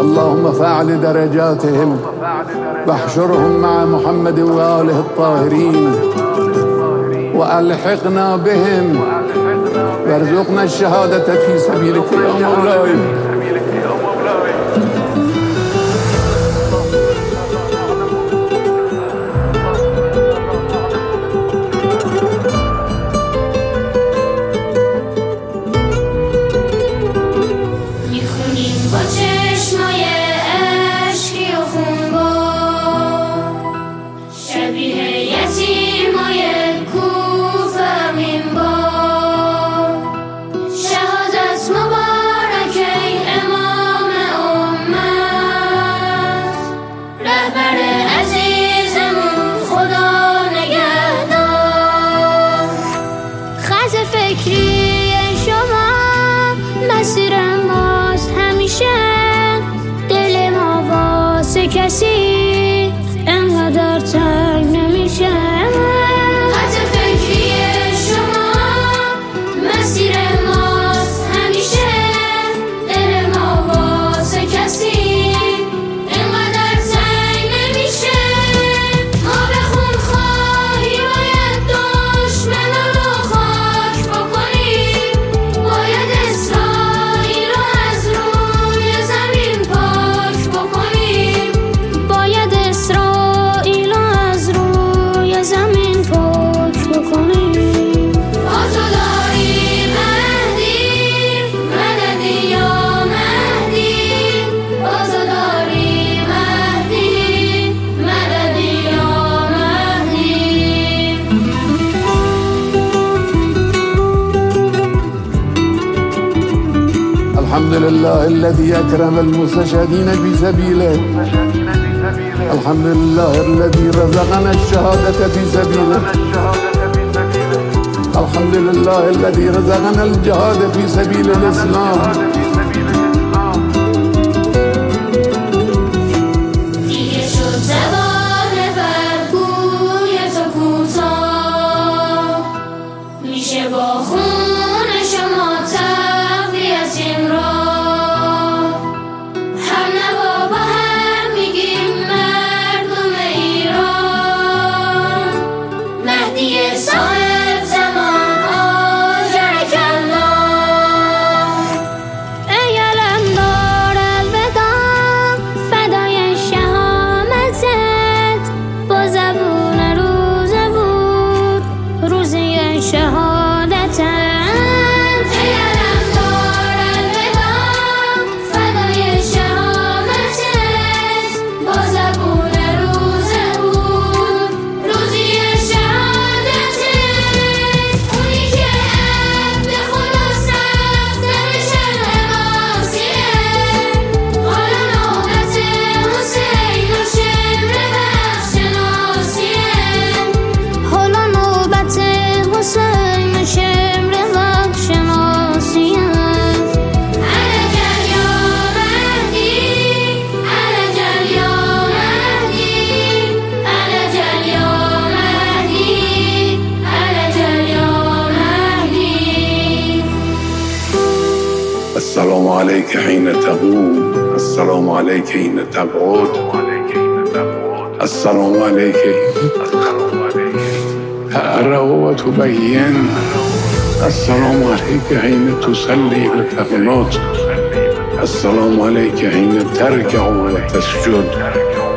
اللهم فاعل درجاتهم واحشرهم مع محمد وآله الطاهرين وألحقنا بهم وارزقنا الشهادة في سبيلك يا مولاي. کسی انقدر تنگ نمیشه. خط فکری شما مسیر ماست همیشه، دل ما واسه کسی انقدر تنگ نمیشه. ما به خونخواهی باید دشمنا رو خاک بکنیم، باید اسرائیل رو از روی زمین پاک بکنیم، باید اسرائیل از روی زمین پاک بکنیم. با تو داری مهدی، مددی یا مهدی، با تو داری مهدی، مددی یا مهدی. الحمد لله الذي أكرم المستشهدين في سبيله، الحمد لله الذي رزقنا الشهادة في سبيله، الحمد لله الذي رزقنا الجهاد في سبيل الإسلام. دیگه شد زبان برگوی تو کوتاه، میشه با خون شما تقویت این راه. هم نوا با هم میگیم مردم ایران، مهدی صاحب زمان آجرک الله. ای علمدار الوداع فدای شهامتت، با زبون روزه بود روزه شهادتت. ای علمدار الوداع فدای شهامتت، با زبون روزه بود روزی شهادتت. اونی که عبد خداست رفته شرح معاصیه، حالا نوبت حسین و شمر بخش ناسیه، حالا نوبت حسین و شمر بخش ناسیه. علجل یا مهدی، علجل یا مهدی، علجل یا مهدی، علجل یا مهدی. السلام عليك حين تقوم، السلام عليك حين تقعد، السلام عليك تقرأ وتبين، السلام عليك حين تصلي وتقنط، السلام عليك حين تركع وتسجد.